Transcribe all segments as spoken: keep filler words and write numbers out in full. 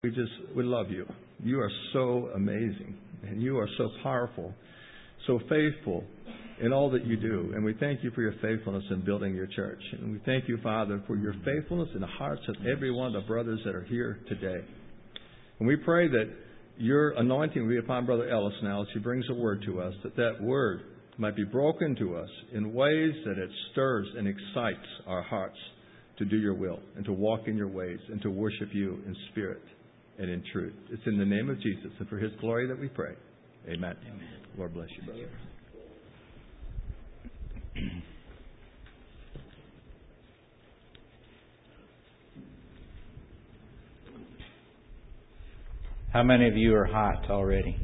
We just, we love you. You are so amazing, and you are so powerful, so faithful in all that you do. And we thank you for your faithfulness in building your church. And we thank you, Father, for your faithfulness in the hearts of every one of the brothers that are here today. And we pray that your anointing will be upon Brother Ellis now as he brings a word to us, that that word might be broken to us in ways that it stirs and excites our hearts to do your will and to walk in your ways and to worship you in spirit and in truth. It's in the name of Jesus and for his glory that we pray. Amen. Amen. Lord bless you, brother. How many of you are hot already?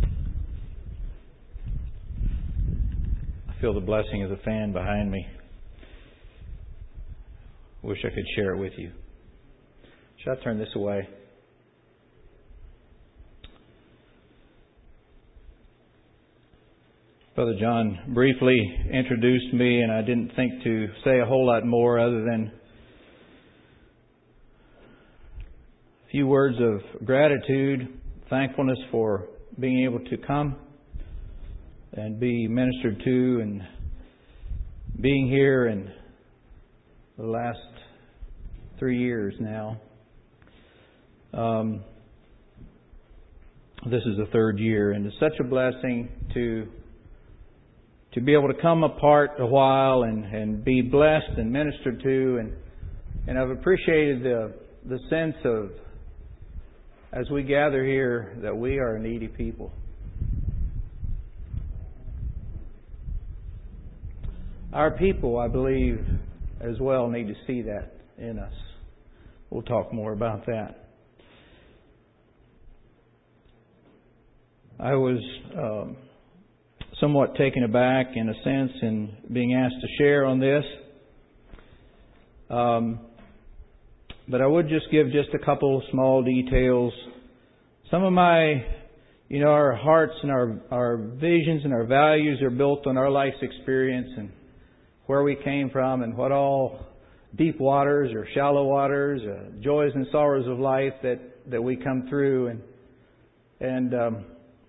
I feel the blessing of the fan behind me. Wish I could share it with you. Should I turn this away? Brother John briefly introduced me, and I didn't think to say a whole lot more other than a few words of gratitude, thankfulness for being able to come and be ministered to and being here in the last three years now. Um, this is the third year, and it's such a blessing to to be able to come apart a while and, and be blessed and ministered to, and and I've appreciated the the sense of, as we gather here, that we are a needy people. Our people, I believe, as well need to see that in us. We'll talk more about that. I was um, somewhat taken aback, in a sense, in being asked to share on this. Um, but I would just give just a couple small details. Some of my, you know, our hearts and our, our visions and our values are built on our life's experience and where we came from and what all deep waters or shallow waters, uh, joys and sorrows of life that, that we come through. And, and, um,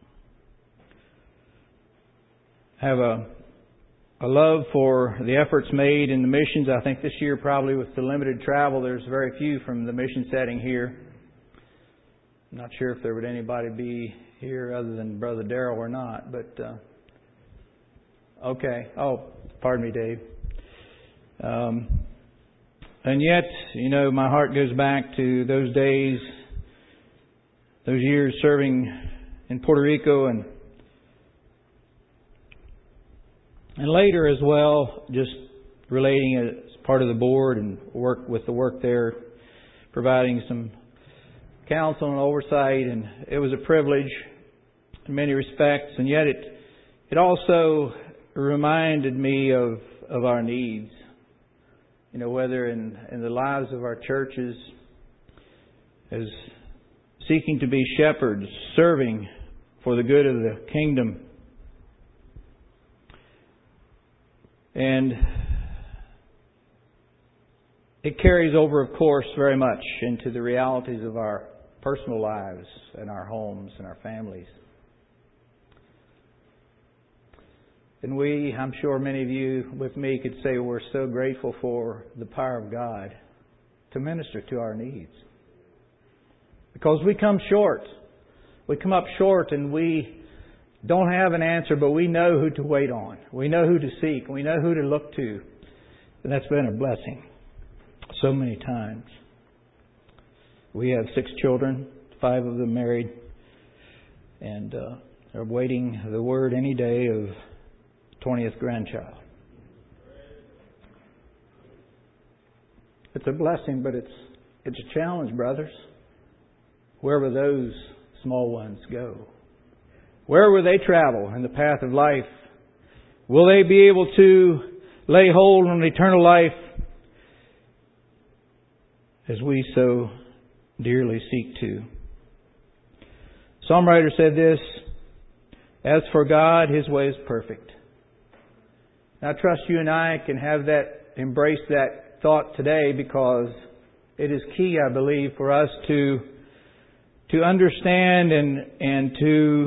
have a, a love for the efforts made in the missions. I think this year, probably with the limited travel, there's very few from the mission setting here. I'm not sure if there would anybody be here other than Brother Darrell or not, but uh, okay. Oh, pardon me, Dave. Um, and yet, you know, my heart goes back to those days, those years serving in Puerto Rico and And later as well, just relating as part of the board and work with the work there, providing some counsel and oversight. And it was a privilege in many respects. And yet it it also reminded me of, of our needs. You know, whether in, in the lives of our churches as seeking to be shepherds, serving for the good of the kingdom. And it carries over, of course, very much into the realities of our personal lives and our homes and our families. And we, I'm sure many of you with me could say we're so grateful for the power of God to minister to our needs. Because we come short. We come up short and we don't have an answer, but we know who to wait on. We know who to seek. We know who to look to. And that's been a blessing so many times. We have six children, five of them married, and uh, they're waiting the word any day of twentieth grandchild. It's a blessing, but it's it's a challenge, brothers. Where will those small ones go? Where will they travel in the path of life? Will they be able to lay hold on eternal life as we so dearly seek to? Psalm writer said this, "As for God, His way is perfect." Now, I trust you and I can have that, embrace that thought today, because it is key, I believe, for us to to understand and, and to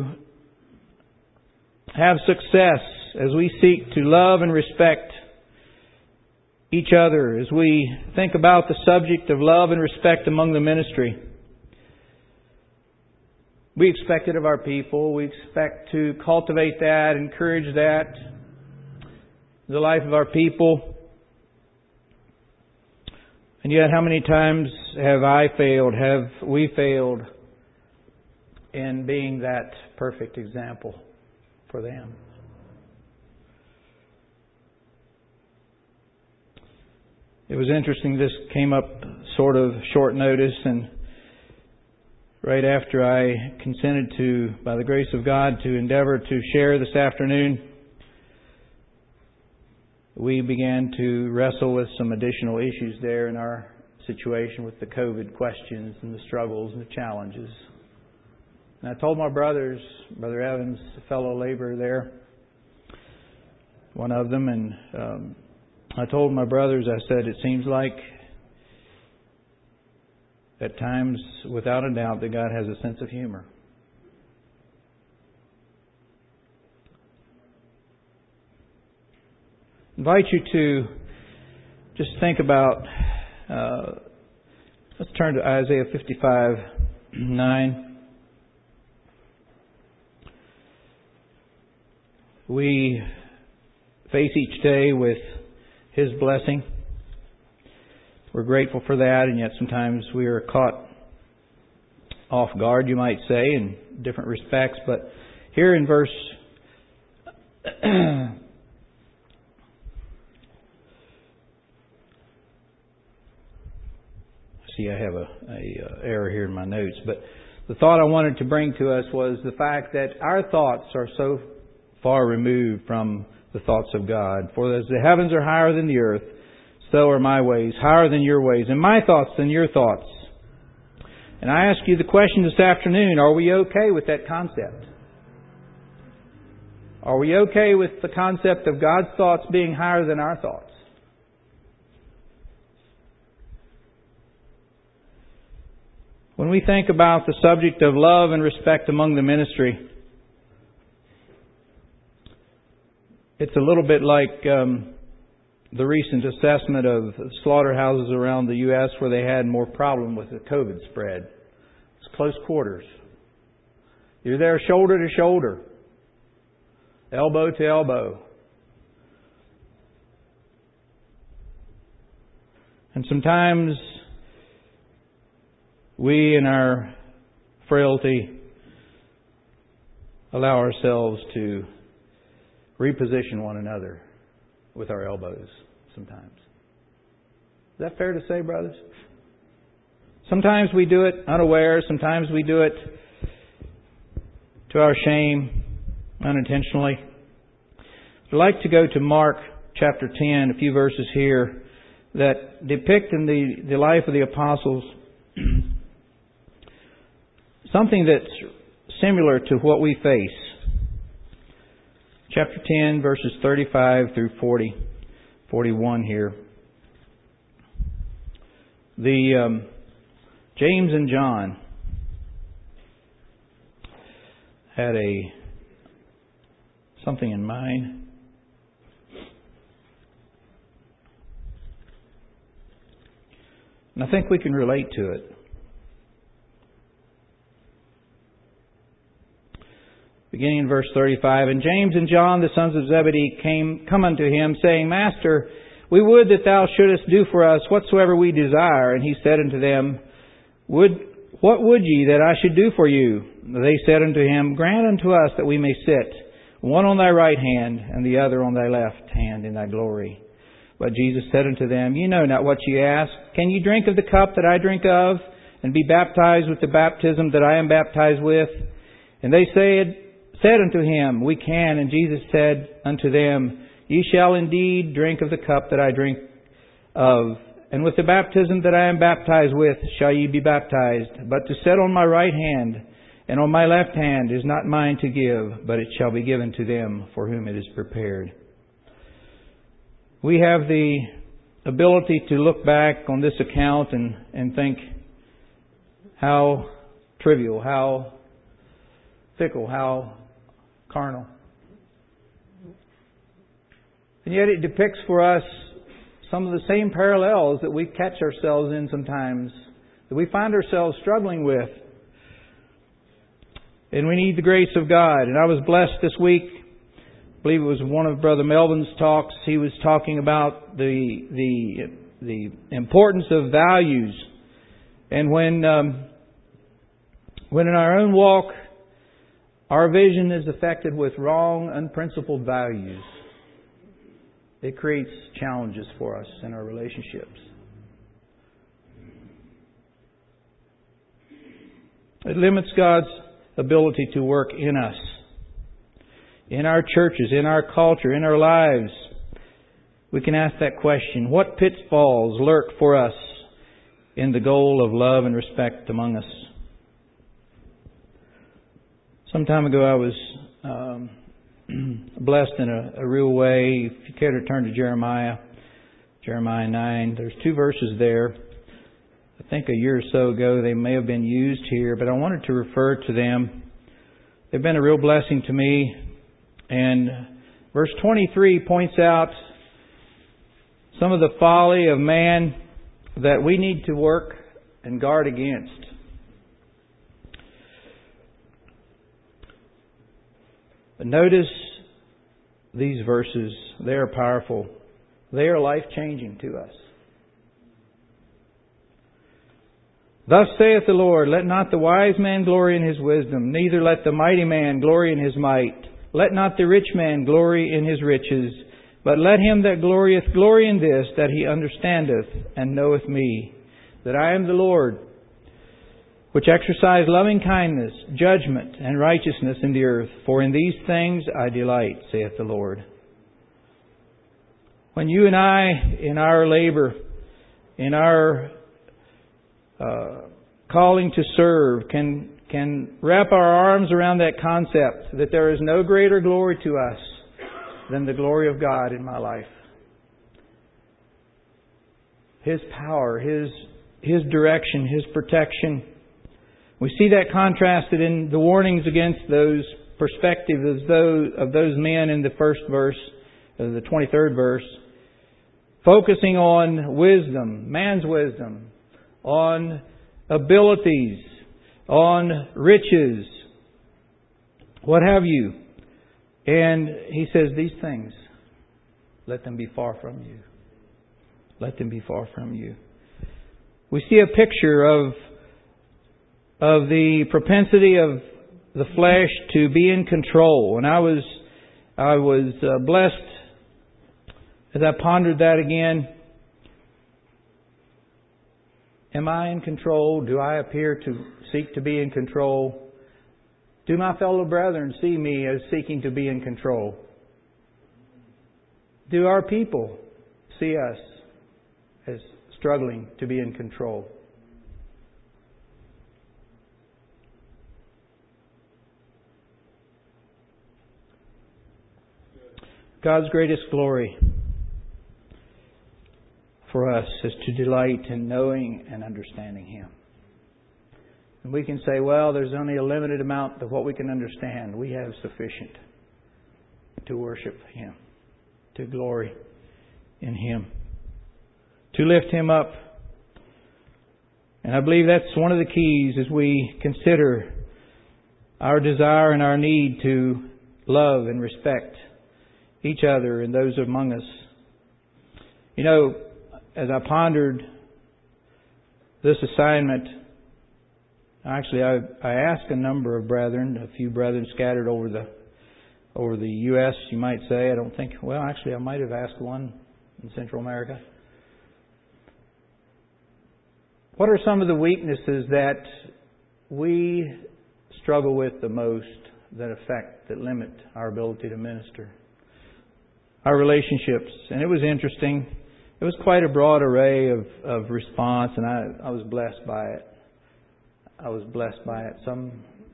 have success as we seek to love and respect each other, as we think about the subject of love and respect among the ministry. We expect it of our people. We expect to cultivate that, encourage that in the life of our people. And yet, how many times have I failed, have we failed in being that perfect example for them? It was interesting, this came up sort of short notice, and right after I consented to, by the grace of God, to endeavor to share this afternoon, we began to wrestle with some additional issues there in our situation with the COVID questions and the struggles and the challenges. And I told my brothers, Brother Evans, a fellow laborer there, one of them, and um, I told my brothers, I said, it seems like at times, without a doubt, that God has a sense of humor. I invite you to just think about, uh, let's turn to Isaiah fifty-five nine. We face each day with His blessing. We're grateful for that, and yet sometimes we are caught off guard, you might say, in different respects. But here in verse see, I have a, a error here in my notes, but the thought I wanted to bring to us was the fact that our thoughts are so far removed from the thoughts of God. For as the heavens are higher than the earth, so are my ways higher than your ways, and my thoughts than your thoughts. And I ask you the question this afternoon, are we okay with that concept? Are we okay with the concept of God's thoughts being higher than our thoughts? When we think about the subject of love and respect among the ministry, it's a little bit like um, the recent assessment of slaughterhouses around the U S where they had more problem with the COVID spread. It's close quarters. You're there shoulder to shoulder, elbow to elbow. And sometimes we, in our frailty, allow ourselves to reposition one another with our elbows sometimes. Is that fair to say, brothers? Sometimes we do it unaware. Sometimes we do it to our shame, unintentionally. I'd like to go to Mark chapter ten, a few verses here that depict in the, the life of the apostles something that's similar to what we face. Chapter ten, verses thirty-five through forty, forty-one here. The um, James and John had a something in mind. And I think we can relate to it. Beginning in verse thirty-five, and James and John, the sons of Zebedee, came come unto him, saying, Master, we would that thou shouldest do for us whatsoever we desire. And he said unto them, Would what would ye that I should do for you? They said unto him, Grant unto us that we may sit, one on thy right hand, and the other on thy left hand in thy glory. But Jesus said unto them, Ye know not what ye ask. Can ye drink of the cup that I drink of, and be baptized with the baptism that I am baptized with? And they said, said unto him, We can. And Jesus said unto them, Ye shall indeed drink of the cup that I drink of, and with the baptism that I am baptized with shall ye be baptized. But to sit on my right hand and on my left hand is not mine to give, but it shall be given to them for whom it is prepared. We have the ability to look back on this account and, and think how trivial, how fickle, how carnal. And yet it depicts for us some of the same parallels that we catch ourselves in sometimes, that we find ourselves struggling with. And we need the grace of God. And I was blessed this week. I believe it was one of Brother Melvin's talks. He was talking about the the the importance of values. And when um, when in our own walk, our vision is affected with wrong, unprincipled values, it creates challenges for us in our relationships. It limits God's ability to work in us, in our churches, in our culture, in our lives. We can ask that question: what pitfalls lurk for us in the goal of love and respect among us? Some time ago I was um, blessed in a, a real way. If you care to turn to Jeremiah, Jeremiah nine, there's two verses there. I think a year or so ago they may have been used here, but I wanted to refer to them. They've been a real blessing to me. And verse twenty-three points out some of the folly of man that we need to work and guard against. But notice these verses. They are powerful. They are life-changing to us. Thus saith the Lord, let not the wise man glory in his wisdom, neither let the mighty man glory in his might. Let not the rich man glory in his riches, but let him that glorieth glory in this, that he understandeth and knoweth me, that I am the Lord, which exercise loving kindness, judgment, and righteousness in the earth. For in these things I delight, saith the Lord. When you and I, in our labor, in our uh, calling to serve, can can wrap our arms around that concept that there is no greater glory to us than the glory of God in my life. His power, His His direction, His protection. We see that contrasted in the warnings against those perspectives of those, of those men in the first verse, uh, the twenty-third verse, focusing on wisdom, man's wisdom, on abilities, on riches, what have you. And he says these things, let them be far from you. Let them be far from you. We see a picture of of the propensity of the flesh to be in control. And I was I was uh, blessed as I pondered that again. Am I in control? Do I appear to seek to be in control? Do my fellow brethren see me as seeking to be in control? Do our people see us as struggling to be in control? God's greatest glory for us is to delight in knowing and understanding Him. And we can say, well, there's only a limited amount of what we can understand. We have sufficient to worship Him, to glory in Him, to lift Him up. And I believe that's one of the keys as we consider our desire and our need to love and respect each other and those among us. You know, as I pondered this assignment, actually I, I asked a number of brethren, a few brethren scattered over the over the U S, you might say. I don't think, well, actually I might have asked one in Central America. What are some of the weaknesses that we struggle with the most that affect, that limit our ability to minister? Our relationships. And it was interesting. It was quite a broad array of, of response, and I, I was blessed by it. I was blessed by it. Some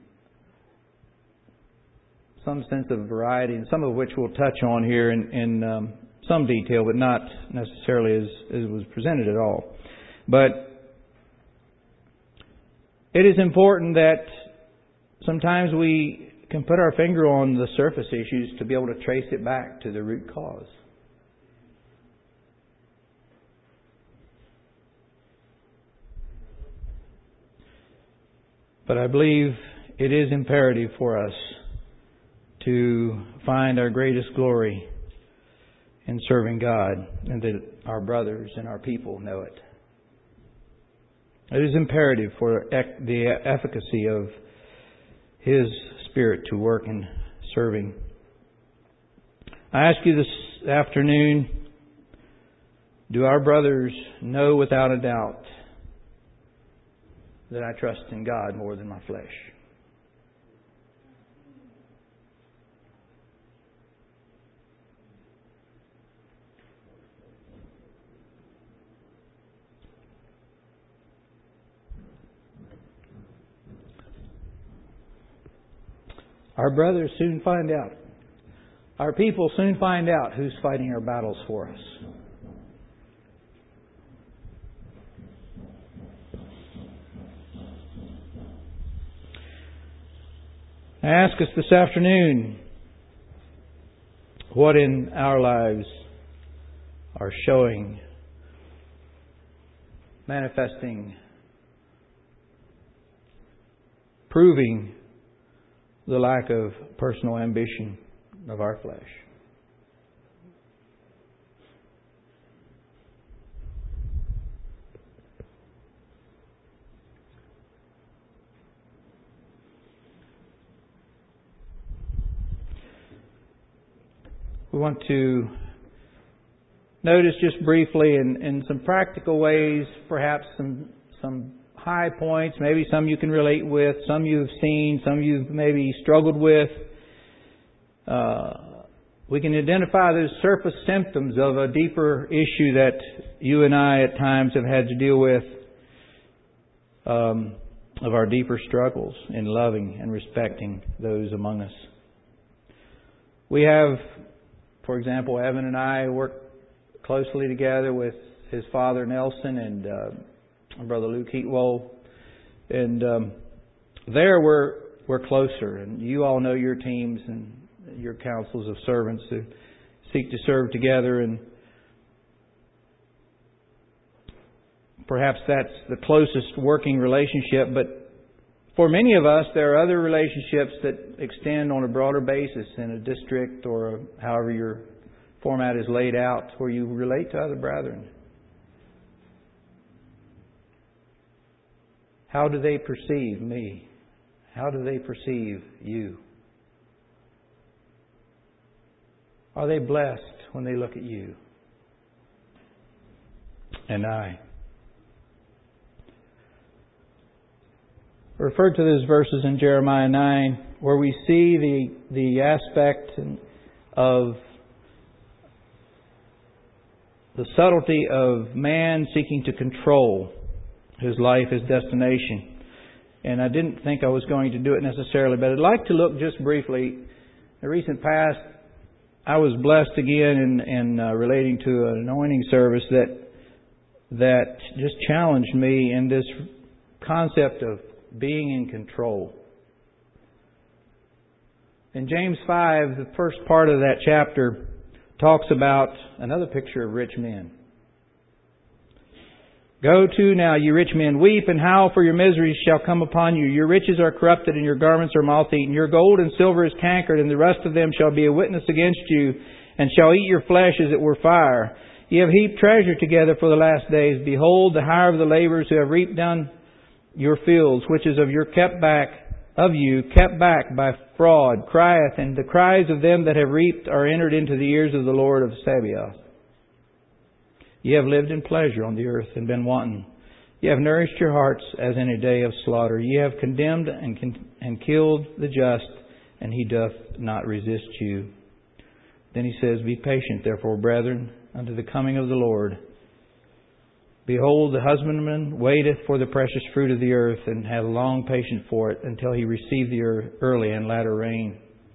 some sense of variety, and some of which we'll touch on here in, in um, some detail, but not necessarily as, as it was presented at all. But It is important that sometimes we can put our finger on the surface issues to be able to trace it back to the root cause. But I believe it is imperative for us to find our greatest glory in serving God, and that our brothers and our people know it. It is imperative for the efficacy of His Spirit to work in serving. I ask you this afternoon, do our brothers know without a doubt that I trust in God more than my flesh? Our brothers soon find out. Our people soon find out who's fighting our battles for us. I ask us this afternoon, what in our lives are showing, manifesting, proving the lack of personal ambition of our flesh. We want to notice just briefly in, in some practical ways, perhaps some some high points, maybe some you can relate with, some you've seen, some you've maybe struggled with. Uh, we can identify those surface symptoms of a deeper issue that you and I at times have had to deal with, um, of our deeper struggles in loving and respecting those among us. We have, for example, Evan and I work closely together with his father Nelson and uh, Brother Luke Heatwell, and um, there we're we're closer. And you all know your teams and your councils of servants who seek to serve together, and perhaps that's the closest working relationship. But for many of us, there are other relationships that extend on a broader basis in a district or however your format is laid out, where you relate to other brethren. How do they perceive me? How do they perceive you? Are they blessed when they look at you and I? I referred to those verses in Jeremiah nine, where we see the the aspect of the subtlety of man seeking to control his life, his destination. And I didn't think I was going to do it necessarily, but I'd like to look just briefly. In the recent past, I was blessed again in, in uh, relating to an anointing service that that just challenged me in this concept of being in control. In James five, the first part of that chapter talks about another picture of rich men. Go to now, you rich men, weep and howl, for your miseries shall come upon you. Your riches are corrupted, and your garments are moth-eaten. Your gold and silver is cankered, and the rest of them shall be a witness against you, and shall eat your flesh as it were fire. Ye have heaped treasure together for the last days. Behold, the hire of the laborers who have reaped down your fields, which is of your kept back of you, kept back by fraud, crieth, and the cries of them that have reaped are entered into the ears of the Lord of Sabaoth. Ye have lived in pleasure on the earth and been wanton. Ye have nourished your hearts as in a day of slaughter. Ye have condemned and con- and killed the just, and he doth not resist you. Then he says, Be patient, therefore, brethren, unto the coming of the Lord. Behold, the husbandman waiteth for the precious fruit of the earth, and hath long patience for it, until he receive the early and latter rain.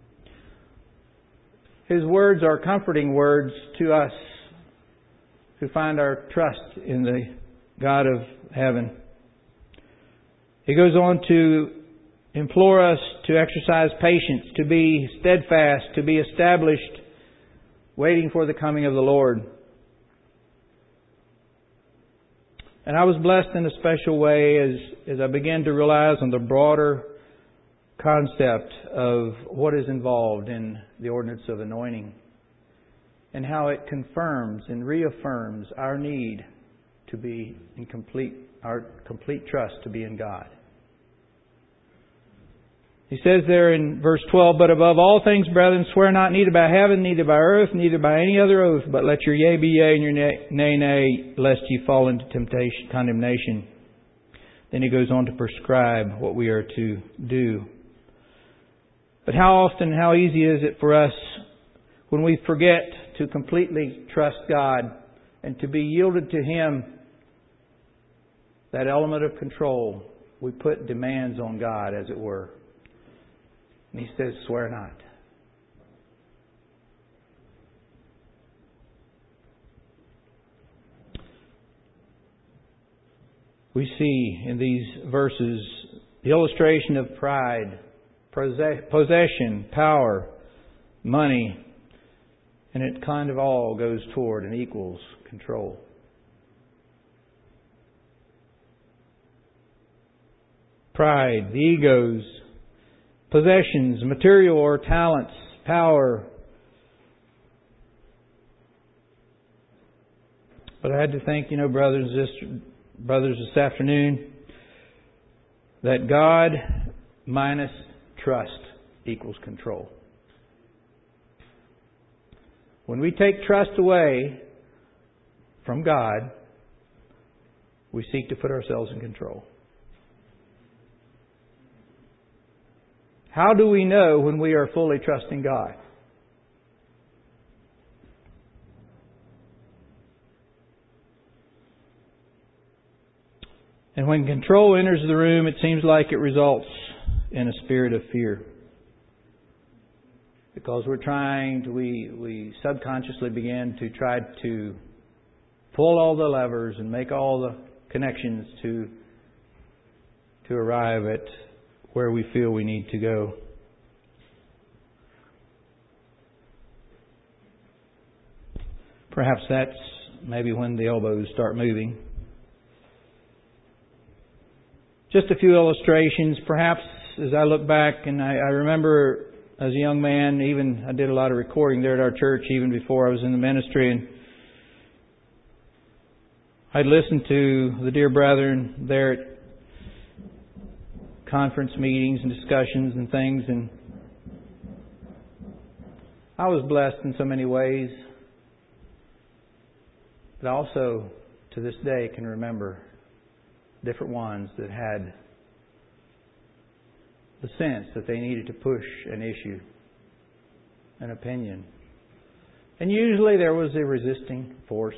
His words are comforting words to us who find our trust in the God of heaven. He goes on to implore us to exercise patience, to be steadfast, to be established, waiting for the coming of the Lord. And I was blessed in a special way as, as I began to realize on the broader concept of what is involved in the ordinance of anointing and how it confirms and reaffirms our need to be in complete, our complete trust to be in God. He says there in verse twelve, "But above all things, brethren, swear not neither by heaven, neither by earth, neither by any other oath, but let your yea be yea and your nay, nay, nay, lest ye fall into temptation, condemnation." Then he goes on to prescribe what we are to do. But how often, how easy is it for us when we forget to completely trust God and to be yielded to Him, that element of control, we put demands on God, as it were. And He says, swear not. We see in these verses the illustration of pride, possession, power, money, and it kind of all goes toward and equals control. Pride, the egos, possessions, material or talents, power. But I had to think, you know, brothers, this, brothers, this afternoon, that God minus trust equals control. When we take trust away from God, we seek to put ourselves in control. How do we know when we are fully trusting God? And when control enters the room, it seems like it results in a spirit of fear. Because we're trying to, we, we subconsciously begin to try to pull all the levers and make all the connections to, to arrive at where we feel we need to go. Perhaps that's maybe when the elbows start moving. Just a few illustrations. Perhaps as I look back, and I, I remember as a young man, even I did a lot of recording there at our church even before I was in the ministry, and I'd listen to the dear brethren there at conference meetings and discussions and things, and I was blessed in so many ways. But also, to this day, can remember different ones that had the sense that they needed to push an issue, an opinion. And usually there was a resisting force.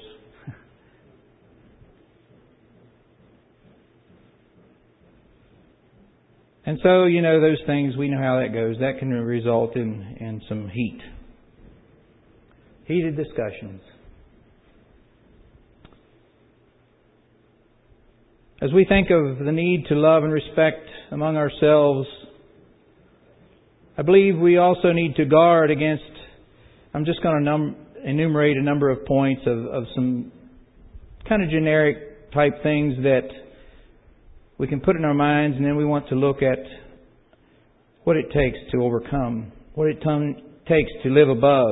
And so, you know, those things, we know how that goes. That can result in, in some heat. Heated discussions. As we think of the need to love and respect among ourselves, I believe we also need to guard against, I'm just going to num- enumerate a number of points of, of some kind of generic type things that we can put in our minds, and then we want to look at what it takes to overcome, what it t- takes to live above.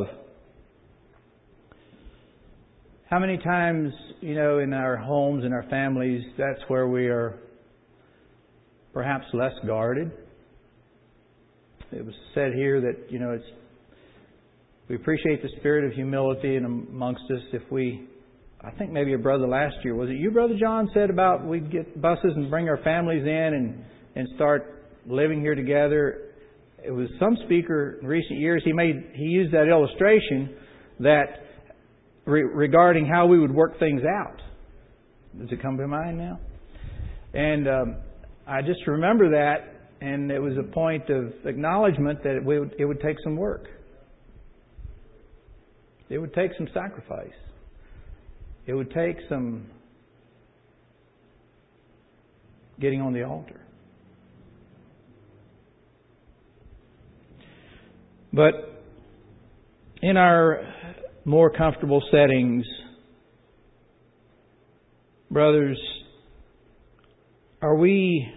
How many times, you know, in our homes, in our families, that's where we are perhaps less guarded. It was said here that, you know, it's we appreciate the spirit of humility in amongst us if we, I think maybe a brother last year, was it you, Brother John, said about we'd get buses and bring our families in and, and start living here together. It was some speaker in recent years, he made he used that illustration that re- regarding how we would work things out. Does it come to mind now? And um, I just remember that, and it was a point of acknowledgement that it would, it would take some work. It would take some sacrifice. It would take some getting on the altar. But in our more comfortable settings, brothers, are we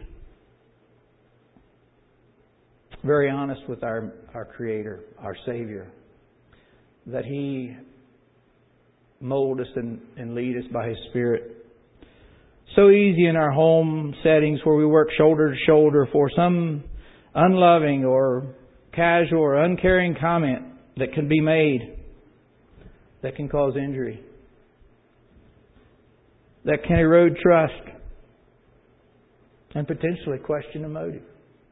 very honest with our, our Creator, our Savior, that He mold us and, and lead us by His Spirit? So easy in our home settings where we work shoulder to shoulder for some unloving or casual or uncaring comment that can be made that can cause injury, that can erode trust and potentially question a motive.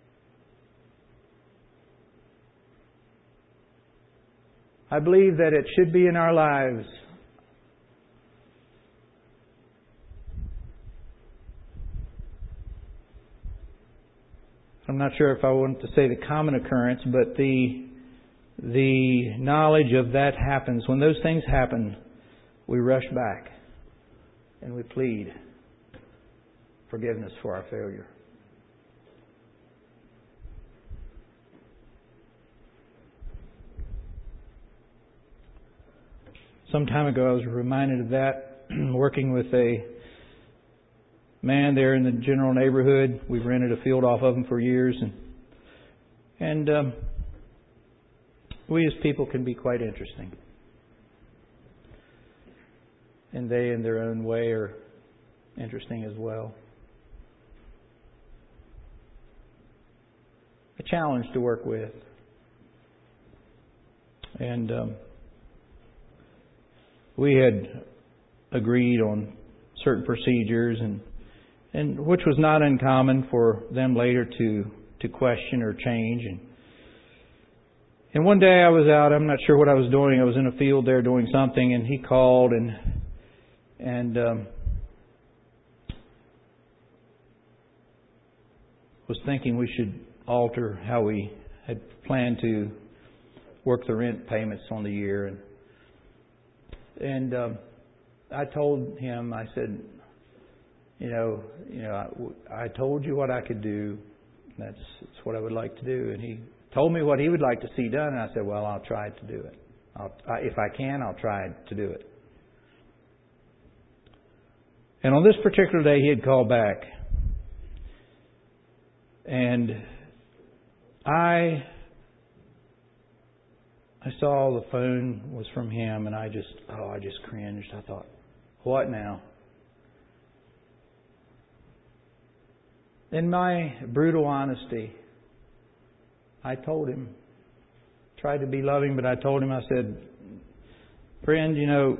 I believe that it should be in our lives I'm not sure if I want to say the common occurrence, but the the knowledge of that happens. When those things happen, we rush back and we plead forgiveness for our failure. Some time ago, I was reminded of that working with a man there in the general neighborhood. We've rented a field off of him for years, and and um, we as people can be quite interesting, and they in their own way are interesting as well. A challenge to work with, and um, we had agreed on certain procedures, and and which was not uncommon for them later to, to question or change. And, and one day I was out, I'm not sure what I was doing. I was in a field there doing something, and he called and and um, was thinking we should alter how we had planned to work the rent payments on the year. And and um, I told him, I said, You know, you know, I, I told you what I could do. That's, that's what I would like to do. And he told me what he would like to see done. And I said, well, I'll try to do it. I'll, I, if I can, I'll try to do it. And on this particular day, he had called back. And I, I saw the phone was from him, and I just, oh, I just cringed. I thought, what now? In my brutal honesty, I told him, tried to be loving, but I told him, I said, friend, you know,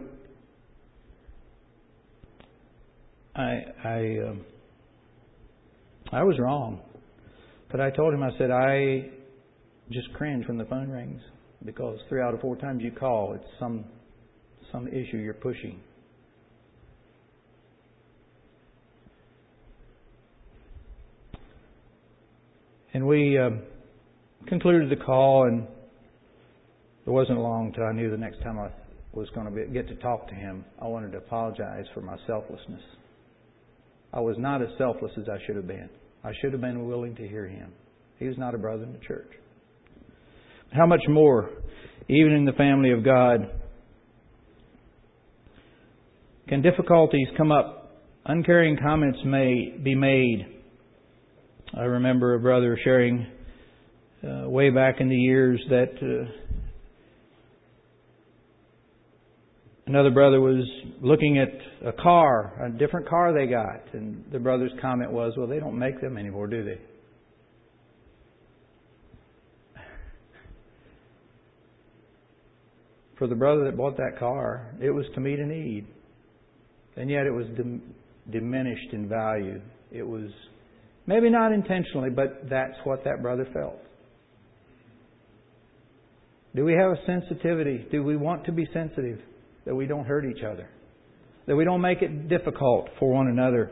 I I um, I was wrong. But I told him, I said, I just cringe when the phone rings, because three out of four times you call, it's some some issue you're pushing. And we uh, concluded the call, and it wasn't long till I knew the next time I was going to be, get to talk to him, I wanted to apologize for my selflessness. I was not as selfless as I should have been. I should have been willing to hear him. He was not a brother in the church. How much more, even in the family of God, can difficulties come up, uncaring comments may be made. I remember a brother sharing uh, way back in the years that uh, another brother was looking at a car, a different car they got, and the brother's comment was, well, they don't make them anymore, do they? For the brother that bought that car, it was to meet a need. And yet it was dim- diminished in value. It was maybe not intentionally, but that's what that brother felt. Do we have a sensitivity? Do we want to be sensitive that we don't hurt each other? That we don't make it difficult for one another?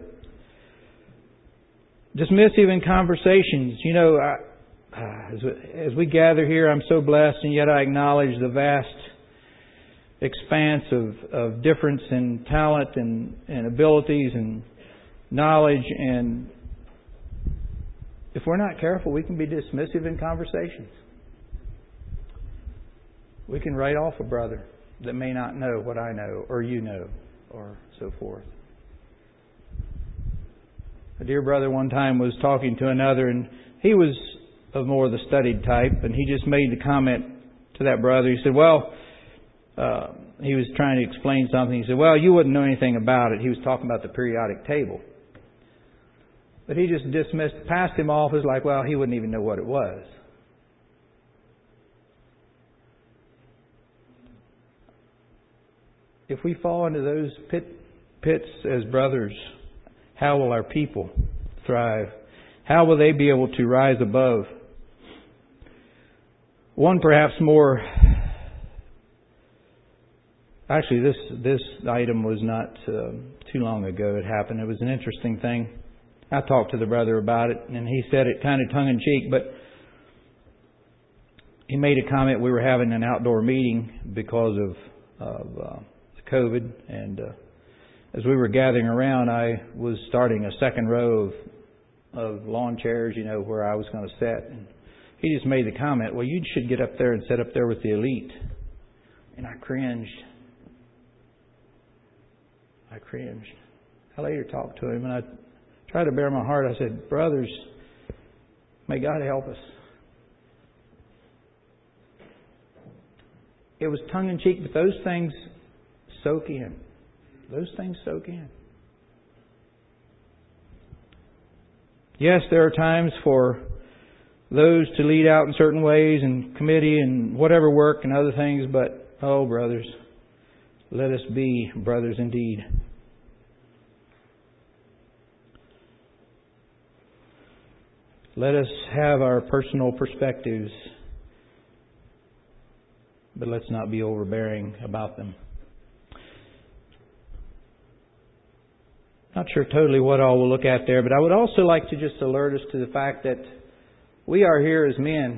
Dismissive in conversations. You know, I, as, we, as we gather here, I'm so blessed, and yet I acknowledge the vast expanse of, of difference in talent and, and abilities and knowledge. And if we're not careful, we can be dismissive in conversations. We can write off a brother that may not know what I know, or you know, or so forth. A dear brother one time was talking to another, and he was of more of the studied type, and he just made the comment to that brother. He said, well, uh, he was trying to explain something. He said, well, you wouldn't know anything about it. He was talking about the periodic table. But he just dismissed, passed him off as like, well, he wouldn't even know what it was. If we fall into those pit, pits as brothers, how will our people thrive? How will they be able to rise above? One perhaps more... Actually, this this item was not uh, too long ago it happened. It was an interesting thing. I talked to the brother about it, and he said it kind of tongue-in-cheek, but he made a comment. We were having an outdoor meeting because of, of uh, COVID, and uh, as we were gathering around, I was starting a second row of, of lawn chairs, you know, where I was going to sit. And he just made the comment, well, you should get up there and sit up there with the elite. And I cringed. I cringed. I later talked to him, and I tried to bear my heart. I said, brothers, may God help us. It was tongue-in-cheek, but those things soak in. Those things soak in. Yes, there are times for those to lead out in certain ways and committee and whatever work and other things, but, oh, brothers, let us be brothers indeed. Let us have our personal perspectives, but let's not be overbearing about them. Not sure totally what all we'll look at there, but I would also like to just alert us to the fact that we are here as men,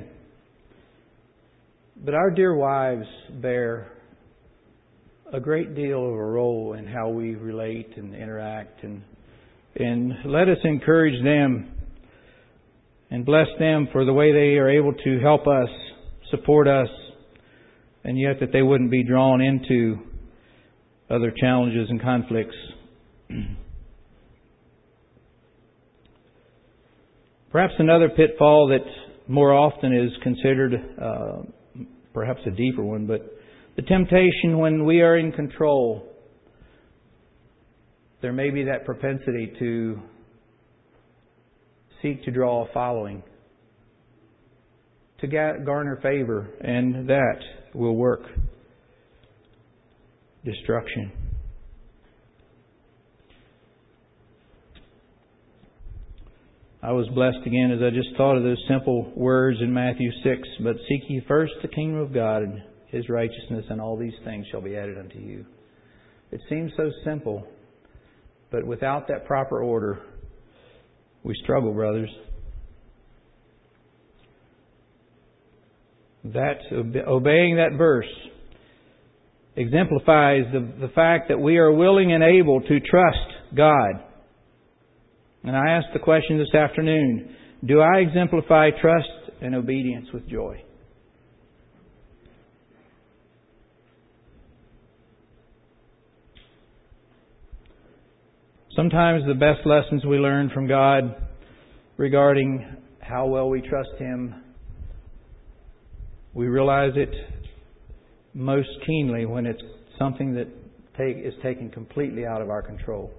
but our dear wives bear a great deal of a role in how we relate and interact, and and let us encourage them and bless them for the way they are able to help us, support us, and yet that they wouldn't be drawn into other challenges and conflicts. Perhaps another pitfall that more often is considered uh, perhaps a deeper one, but the temptation when we are in control, there may be that propensity to seek to draw a following, to garner favor, and that will work destruction. I was blessed again as I just thought of those simple words in Matthew six, but seek ye first the kingdom of God and His righteousness, and all these things shall be added unto you. It seems so simple, but without that proper order, we struggle, brothers. That obeying that verse exemplifies the, the fact that we are willing and able to trust God. And I asked the question this afternoon, do I exemplify trust and obedience with joy? Sometimes the best lessons we learn from God regarding how well we trust Him, we realize it most keenly when it's something that take, is taken completely out of our control.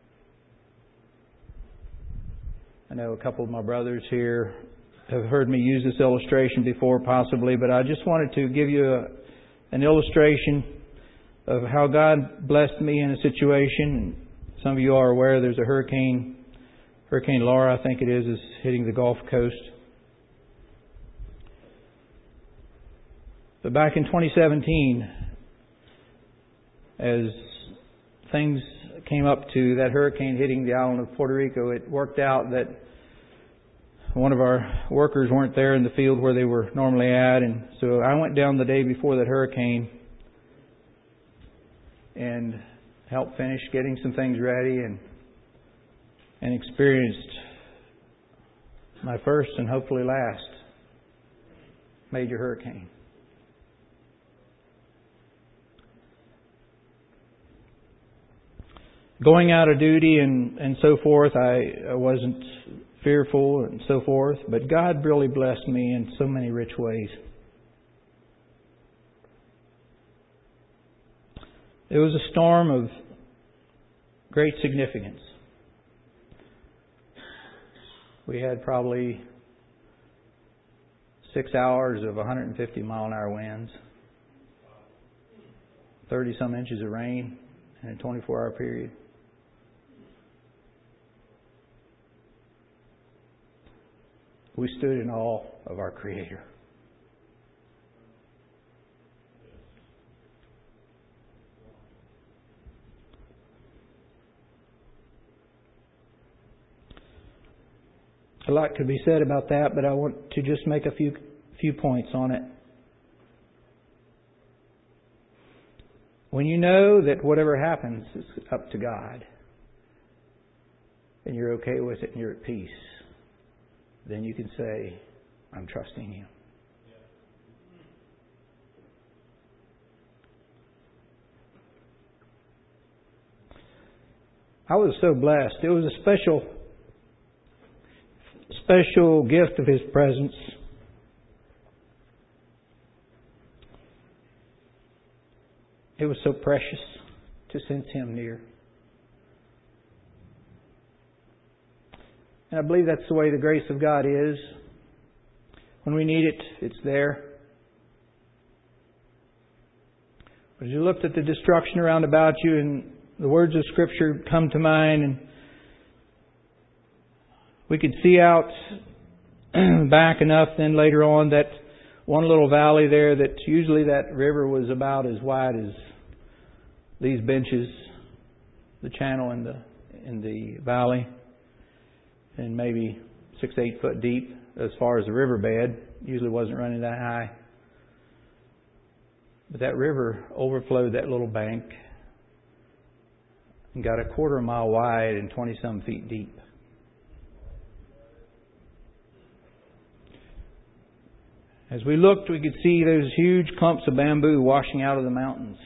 I know a couple of my brothers here have heard me use this illustration before possibly, but I just wanted to give you a, an illustration of how God blessed me in a situation. Some of you are aware there's a hurricane, Hurricane Laura, I think it is, is hitting the Gulf Coast. But back in twenty seventeen, as things came up to that hurricane hitting the island of Puerto Rico, it worked out that one of our workers weren't there in the field where they were normally at, and so I went down the day before that hurricane and helped finish getting some things ready, and and experienced my first and hopefully last major hurricane. going out of duty and, and so forth, I, I wasn't fearful and so forth. But God really blessed me in so many rich ways. It was a storm of great significance. We had probably six hours of one hundred fifty mile an hour winds, thirty some inches of rain in a twenty-four hour period. We stood in awe of our Creator. A lot could be said about that, but I want to just make a few few points on it. When you know that whatever happens is up to God, and you're okay with it and you're at peace, then you can say, I'm trusting Him. I was so blessed. It was a special special gift of His presence. It was so precious to sense Him near. And I believe that's the way the grace of God is. When we need it, it's there. But as you looked at the destruction around about you, and the words of Scripture come to mind, and we could see out back enough then later on that one little valley there that usually that river was about as wide as these benches, the channel in the in the valley, and maybe six, eight foot deep as far as the riverbed. Usually wasn't running that high. But that river overflowed that little bank and got a quarter mile wide and twenty some feet deep. As we looked, we could see those huge clumps of bamboo washing out of the mountains.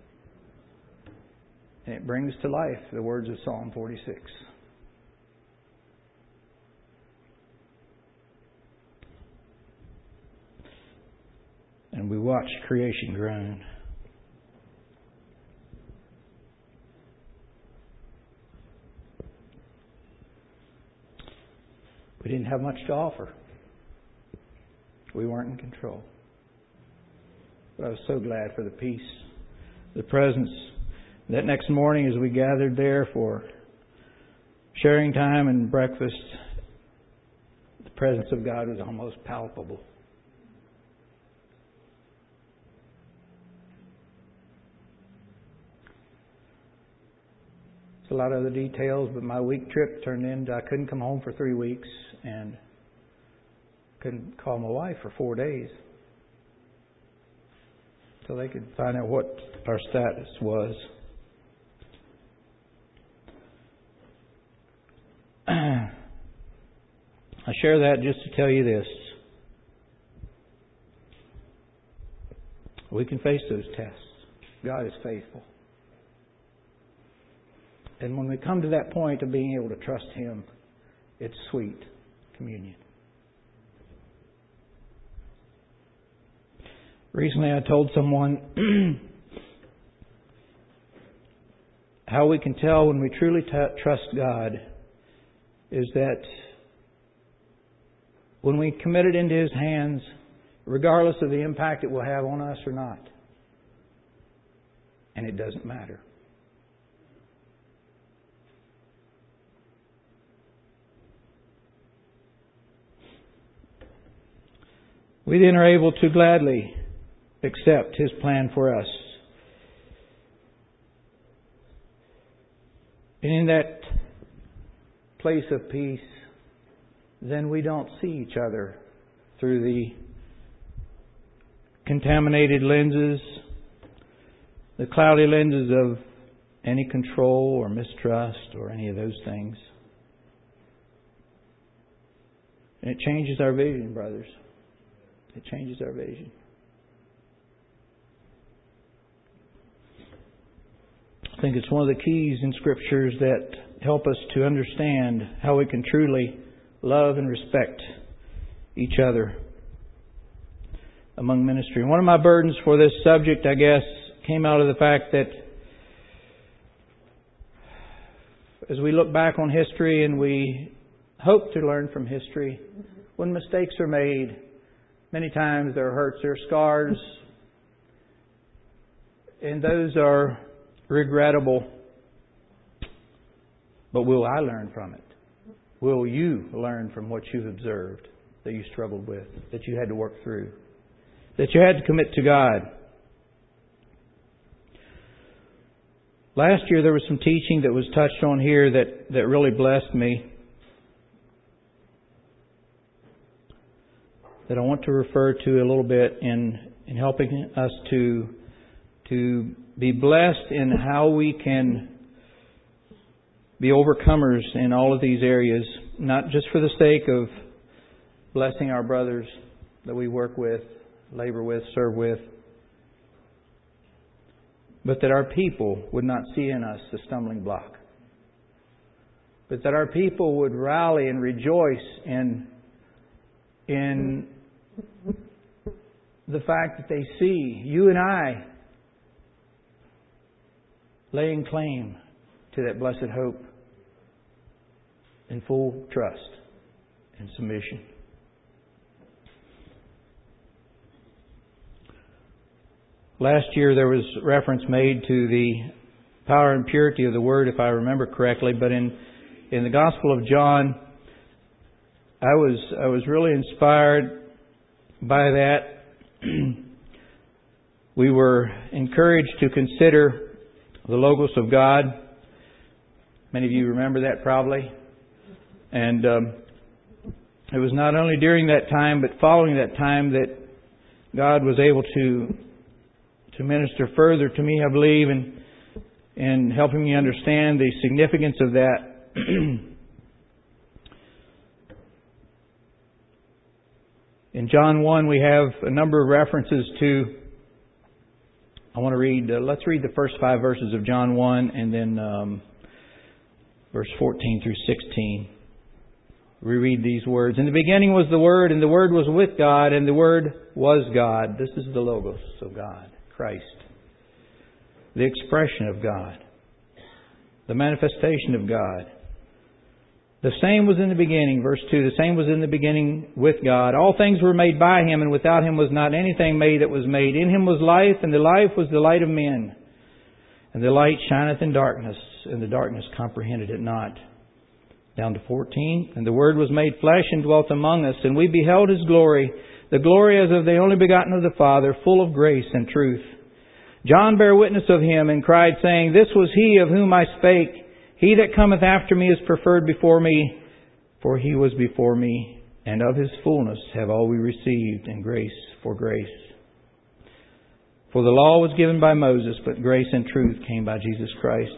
And it brings to life the words of Psalm forty-six. And we watched creation groan. We didn't have much to offer. We weren't in control. But I was so glad for the peace, the presence. That next morning as we gathered there for sharing time and breakfast, the presence of God was almost palpable. There's a lot of other details, but my week trip turned into I couldn't come home for three weeks and couldn't call my wife for four days until they could find out what our status was. I share that just to tell you this. We can face those tests. God is faithful. And when we come to that point of being able to trust Him, it's sweet communion. Recently I told someone how we can tell when we truly t- trust God is that when we commit it into His hands, regardless of the impact it will have on us or not, and it doesn't matter. We then are able to gladly accept His plan for us. And in that place of peace, then we don't see each other through the contaminated lenses, the cloudy lenses of any control or mistrust or any of those things. And it changes our vision, brothers. It changes our vision. I think it's one of the keys in Scriptures that help us to understand how we can truly love and respect each other among ministry. One of my burdens for this subject, I guess, came out of the fact that as we look back on history and we hope to learn from history, when mistakes are made, many times there are hurts, there are scars, and those are regrettable. But will I learn from it? Will you learn from what you've observed that you struggled with, that you had to work through, that you had to commit to God? Last year there was some teaching that was touched on here that, that really blessed me, that I want to refer to a little bit in, in helping us to, to be blessed in how we can be overcomers in all of these areas, not just for the sake of blessing our brothers that we work with, labor with, serve with, but that our people would not see in us a stumbling block. But that our people would rally and rejoice in, in the fact that they see you and I laying claim to that blessed hope in full trust and submission. Last year there was reference made to the power and purity of the Word, if I remember correctly, but in, in the Gospel of John, I was I was really inspired by that. We were encouraged to consider the Logos of God. Many of you remember that probably. And um, it was not only during that time, but following that time that God was able to to minister further to me, I believe, and and helping me understand the significance of that. In John one, we have a number of references to, I want to read, uh, let's read the first five verses of John one and then um, verse fourteen through sixteen. We read these words. In the beginning was the Word, and the Word was with God, and the Word was God. This is the Logos of God, Christ. The expression of God. The manifestation of God. The same was in the beginning, verse two, the same was in the beginning with God. All things were made by Him, and without Him was not anything made that was made. In Him was life, and the life was the light of men. And the light shineth in darkness, and the darkness comprehended it not. Down to fourteen. And the Word was made flesh and dwelt among us, and we beheld His glory, the glory as of the only begotten of the Father, full of grace and truth. John bare witness of Him, and cried, saying, This was He of whom I spake. He that cometh after me is preferred before me, for He was before me, and of His fullness have all we received, and grace for grace. For the law was given by Moses, but grace and truth came by Jesus Christ.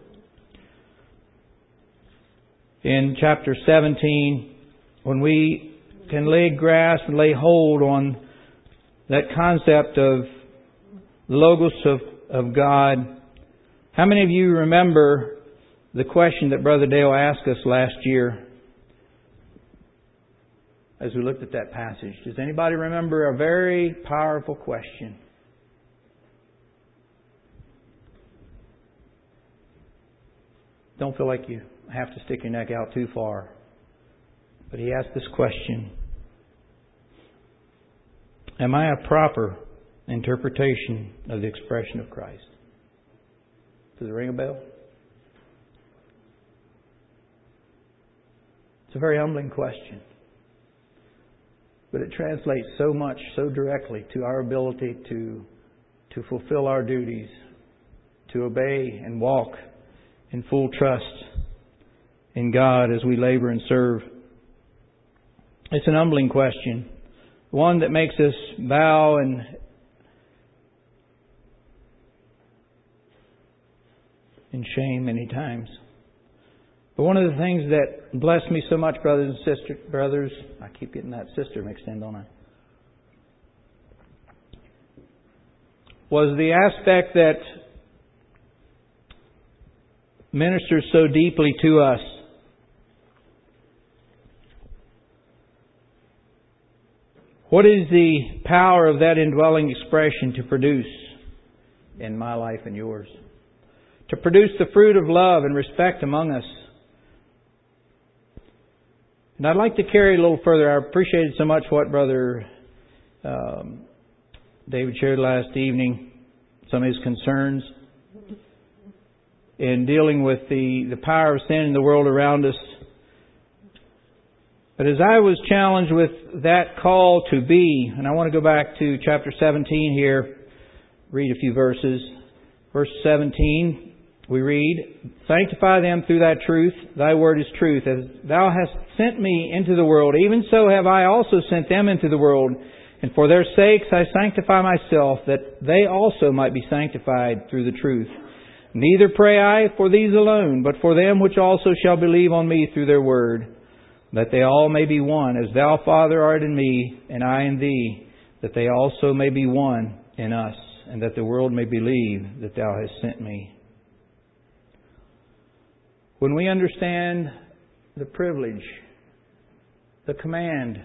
In chapter seventeen, when we can lay grasp and lay hold on that concept of the Logos of, of God, how many of you remember the question that Brother Dale asked us last year as we looked at that passage? Does anybody remember a very powerful question? Don't feel like you have to stick your neck out too far. But he asked this question: am I a proper interpretation of the expression of Christ? Does it ring a bell? It's a very humbling question. But it translates so much, so directly to our ability to, to fulfill our duties, to obey and walk in full trust in God as we labor and serve. It's an humbling question. One that makes us bow and in shame many times. But one of the things that blessed me so much, brothers and sisters, brothers, I keep getting that sister mixed in, don't I? Was the aspect that ministers so deeply to us. What is the power of that indwelling expression to produce in my life and yours? To produce the fruit of love and respect among us. And I'd like to carry it a little further. I appreciated so much what Brother um, David shared last evening, some of his concerns in dealing with the, the power of sin in the world around us. But as I was challenged with that call to be, and I want to go back to chapter seventeen here, read a few verses. Verse seventeen, we read, "Sanctify them through thy truth. Thy word is truth. As thou hast sent me into the world, even so have I also sent them into the world. And for their sakes I sanctify myself, that they also might be sanctified through the truth. Neither pray I for these alone, but for them which also shall believe on me through their word, that they all may be one, as thou, Father, art in me, and I in thee, that they also may be one in us, and that the world may believe that thou hast sent me." When we understand the privilege, the command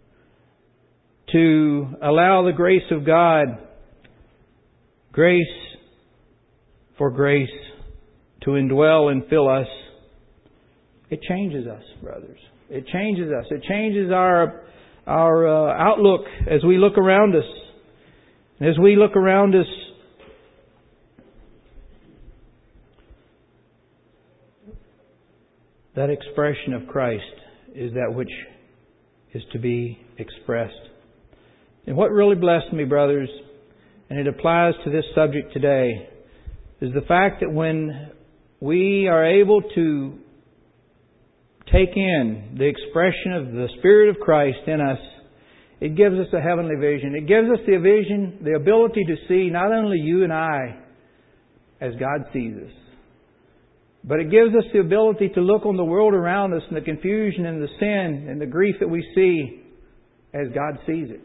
to allow the grace of God, grace for grace, to indwell and fill us, it changes us, brothers. It changes us. It changes our our uh, outlook as we look around us. And as we look around us, that expression of Christ is that which is to be expressed. And what really blessed me, brothers, and it applies to this subject today, is the fact that when we are able to take in the expression of the Spirit of Christ in us, it gives us a heavenly vision. It gives us the vision, the ability to see not only you and I as God sees us, but it gives us the ability to look on the world around us and the confusion and the sin and the grief that we see as God sees it.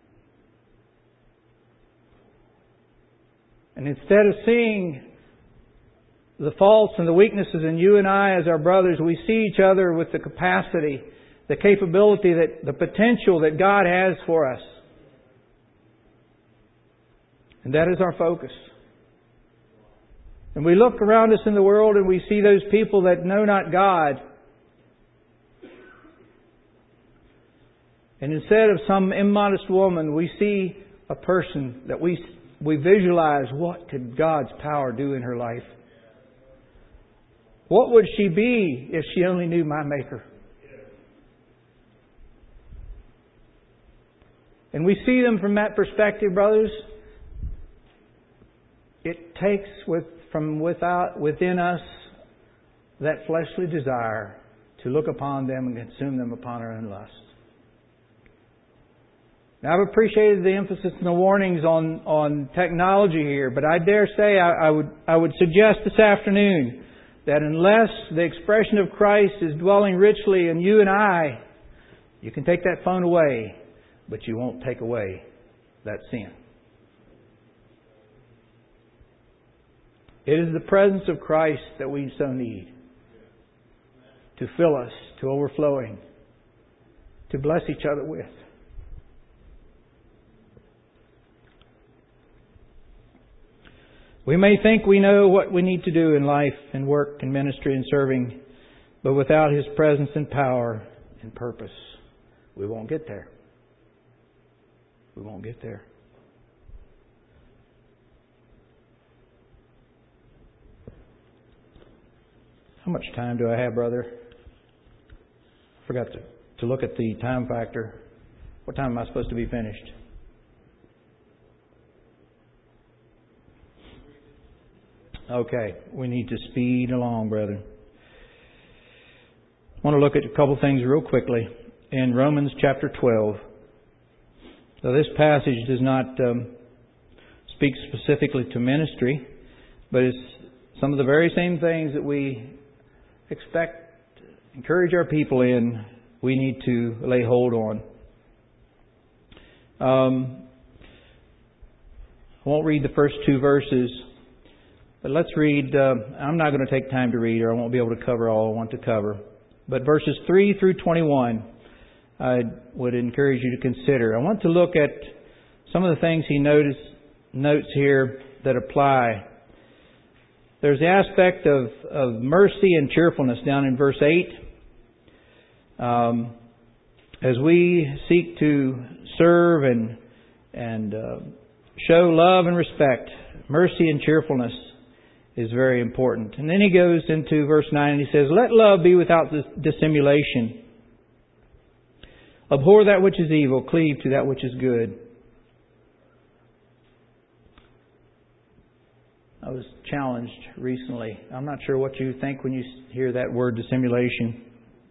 And instead of seeing the faults and the weaknesses in you and I as our brothers, we see each other with the capacity, the capability, that the potential that God has for us. And that is our focus. And we look around us in the world and we see those people that know not God. And instead of some immodest woman, we see a person that we we visualize, what could God's power do in her life? What would she be if she only knew my Maker? And we see them from that perspective, brothers. It takes with from without within us that fleshly desire to look upon them and consume them upon our own lust. Now, I've appreciated the emphasis and the warnings on, on technology here, but I dare say I, I would I would suggest this afternoon that unless the expression of Christ is dwelling richly in you and I, you can take that phone away, but you won't take away that sin. It is the presence of Christ that we so need to fill us to overflowing, to bless each other with. We may think we know what we need to do in life and work and ministry and serving, but without His presence and power and purpose, we won't get there. We won't get there. How much time do I have, brother? I forgot to, to look at the time factor. What time am I supposed to be finished? Okay, we need to speed along, brethren. I want to look at a couple things real quickly. In Romans chapter twelve. So this passage does not um, speak specifically to ministry, but it's some of the very same things that we expect, encourage our people in, we need to lay hold on. Um, I won't read the first two verses, But let's read, uh, I'm not going to take time to read, or I won't be able to cover all I want to cover. But verses three through twenty-one, I would encourage you to consider. I want to look at some of the things he notice, notes here that apply. There's the aspect of, of mercy and cheerfulness down in verse eight. Um, as we seek to serve and, and uh, show love and respect, mercy and cheerfulness is very important. And then he goes into verse nine and he says, let love be without dissimulation. Abhor that which is evil, cleave to that which is good. I was challenged recently. I'm not sure what you think when you hear that word dissimulation.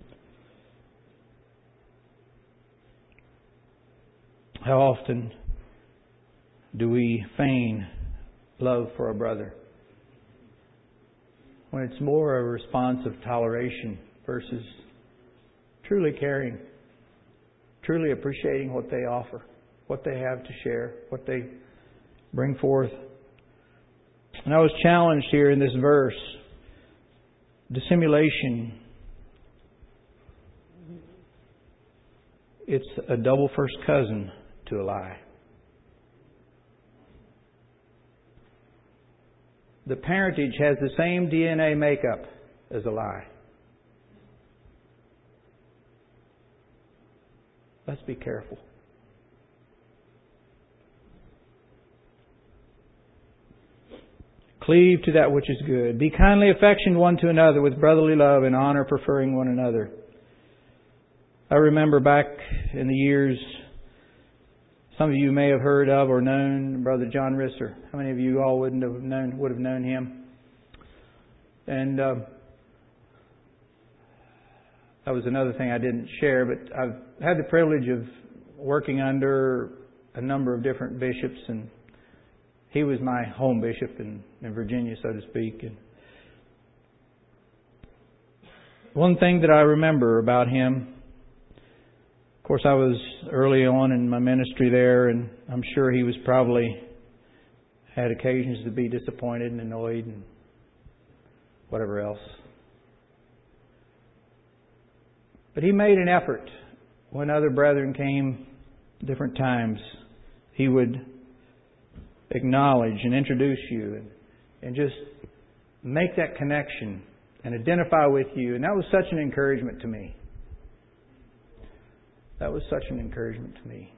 How often do we feign love for a brother when it's more a response of toleration versus truly caring, truly appreciating what they offer, what they have to share, what they bring forth? And I was challenged here in this verse. Dissimulation. It's a double first cousin to a lie. The parentage has the same D N A makeup as a lie. Let's be careful. Cleave to that which is good. Be kindly affectioned one to another with brotherly love and honor, preferring one another. I remember back in the years, some of you may have heard of or known Brother John Risser. How many of you all wouldn't have known would have known him? And uh, that was another thing I didn't share, but I've had the privilege of working under a number of different bishops, and he was my home bishop in, in Virginia, so to speak. And one thing that I remember about him, of course, I was early on in my ministry there, and I'm sure he was probably had occasions to be disappointed and annoyed and whatever else. But he made an effort when other brethren came different times. He would acknowledge and introduce you and, and just make that connection and identify with you. And that was such an encouragement to me. That was such an encouragement to me.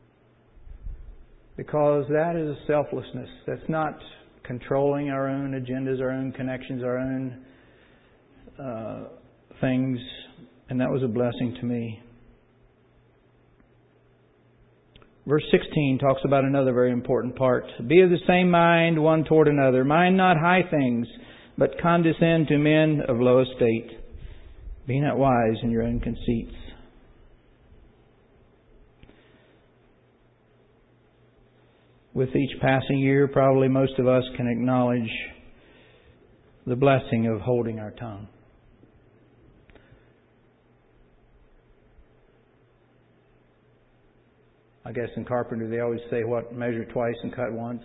Because that is selflessness. That's not controlling our own agendas, our own connections, our own uh, things. And that was a blessing to me. Verse sixteen talks about another very important part. Be of the same mind one toward another. Mind not high things, but condescend to men of low estate. Be not wise in your own conceits. With each passing year, probably most of us can acknowledge the blessing of holding our tongue. I guess in carpentry they always say, what, measure twice and cut once.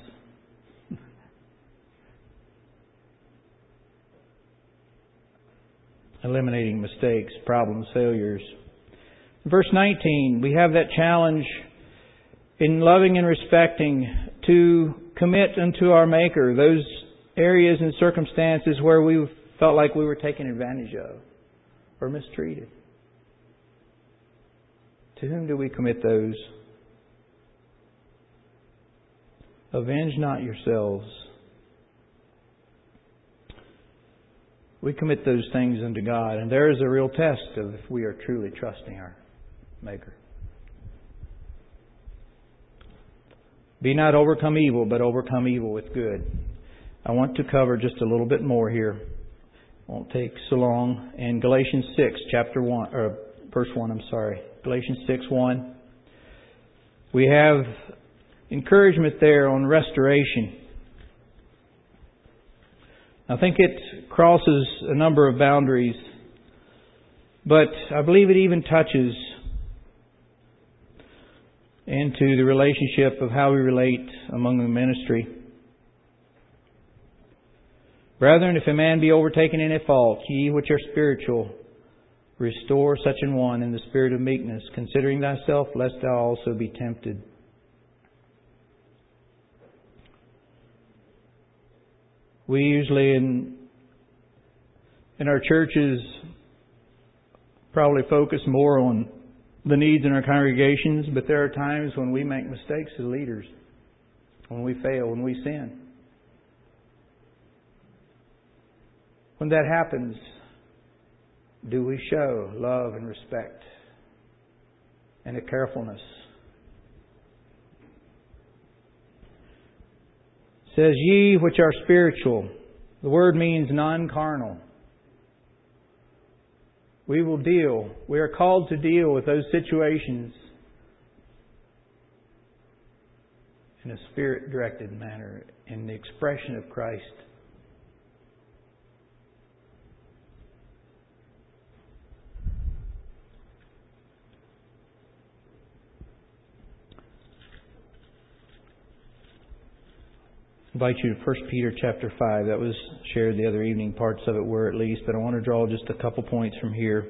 Eliminating mistakes, problems, failures. Verse nineteen, we have that challenge in loving and respecting to commit unto our Maker those areas and circumstances where we felt like we were taken advantage of or mistreated. To whom do we commit those? Avenge not yourselves. We commit those things unto God, and there is a real test of if we are truly trusting our Maker. Be not overcome evil, but overcome evil with good. I want to cover just a little bit more here. Won't take so long. In Galatians six, chapter one, or verse one, I'm sorry. Galatians six, one. We have encouragement there on restoration. I think it crosses a number of boundaries, but I believe it even touches into the relationship of how we relate among the ministry. Brethren, if a man be overtaken in a fault, ye which are spiritual, restore such an one in the spirit of meekness, considering thyself, lest thou also be tempted. We usually in in our churches probably focus more on the needs in our congregations, but there are times when we make mistakes as leaders, when we fail, when we sin. When that happens, do we show love and respect and a carefulness? It says, ye which are spiritual. The word means non-carnal. We will deal. We are called to deal with those situations in a Spirit-directed manner, in the expression of Christ. I invite you to First Peter chapter five. That was shared the other evening. Parts of it were at least. But I want to draw just a couple points from here.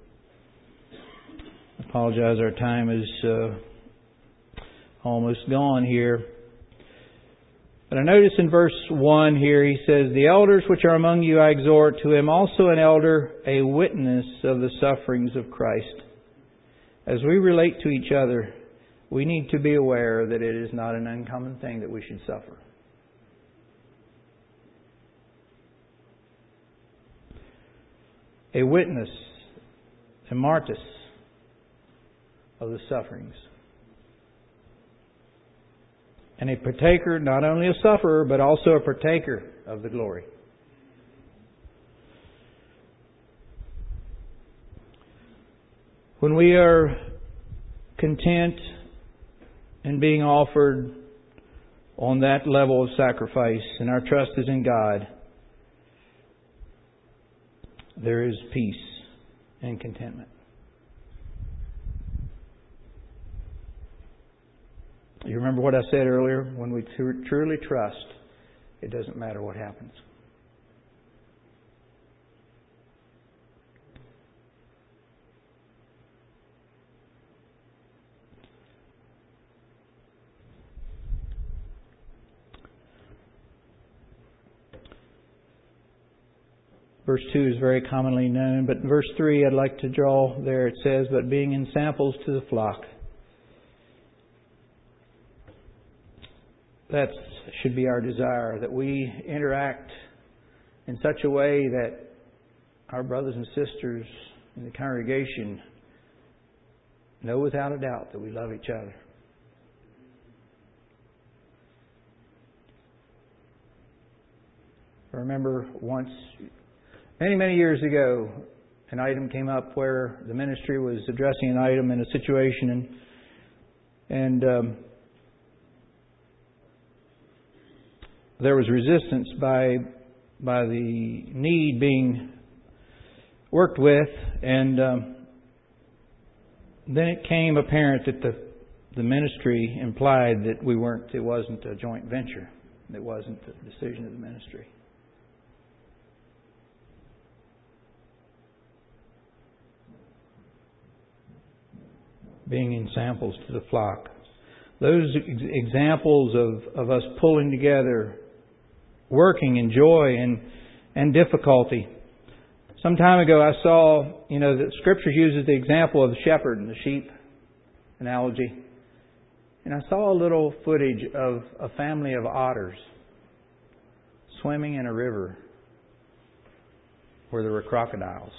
I apologize. Our time is uh, almost gone here. But I notice in verse one here, he says, the elders which are among you I exhort, to him also an elder, a witness of the sufferings of Christ. As we relate to each other, we need to be aware that it is not an uncommon thing that we should suffer. A witness, a martyrs of the sufferings. And a partaker, not only a sufferer, but also a partaker of the glory. When we are content in being offered on that level of sacrifice, and our trust is in God, there is peace and contentment. You remember what I said earlier? When we tr- truly trust, it doesn't matter what happens. Verse two is very commonly known, but verse three I'd like to draw there. It says, but being in samples to the flock. That should be our desire, that we interact in such a way that our brothers and sisters in the congregation know without a doubt that we love each other. I remember once, many, many years ago, an item came up where the ministry was addressing an item in a situation, and, and um, there was resistance by by the need being worked with, and um, then it came apparent that the the ministry implied that we weren't. It wasn't a joint venture. It wasn't the decision of the ministry. Being in samples to the flock. Those ex- examples of, of us pulling together, working in joy and, and difficulty. Some time ago I saw, you know, the Scripture uses the example of the shepherd and the sheep analogy. And I saw a little footage of a family of otters swimming in a river where there were crocodiles.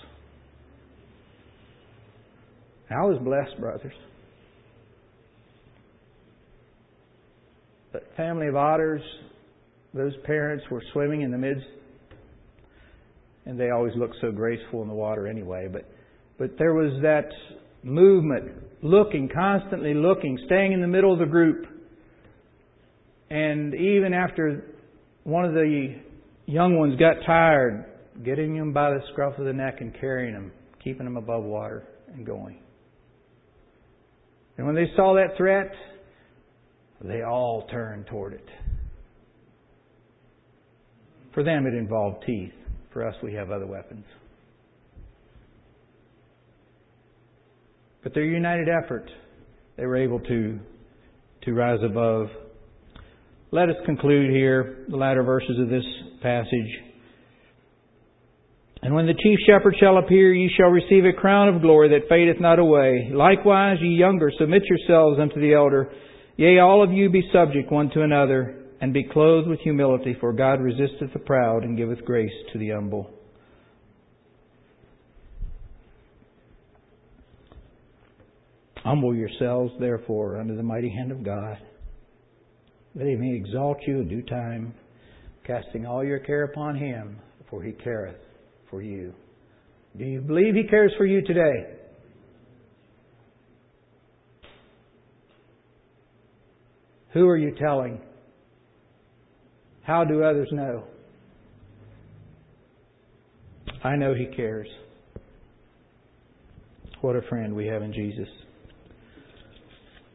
I was blessed, brothers. That family of otters, those parents were swimming in the midst, and they always look so graceful in the water anyway, but but there was that movement, looking, constantly looking, staying in the middle of the group. And even after one of the young ones got tired, getting them by the scruff of the neck and carrying them, keeping them above water and going. And when they saw that threat, they all turned toward it. For them it involved teeth. For us we have other weapons. But their united effort, they were able to, to rise above. Let us conclude here the latter verses of this passage. And when the chief shepherd shall appear, ye shall receive a crown of glory that fadeth not away. Likewise, ye younger, submit yourselves unto the elder. Yea, all of you be subject one to another, and be clothed with humility, for God resisteth the proud, and giveth grace to the humble. Humble yourselves, therefore, under the mighty hand of God, that He may exalt you in due time, casting all your care upon Him, for He careth for you. Do you believe He cares for you today? Who are you telling? How do others know? I know He cares. What a friend we have in Jesus.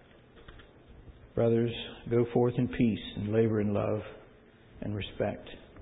Brothers, go forth in peace and labor in love and respect.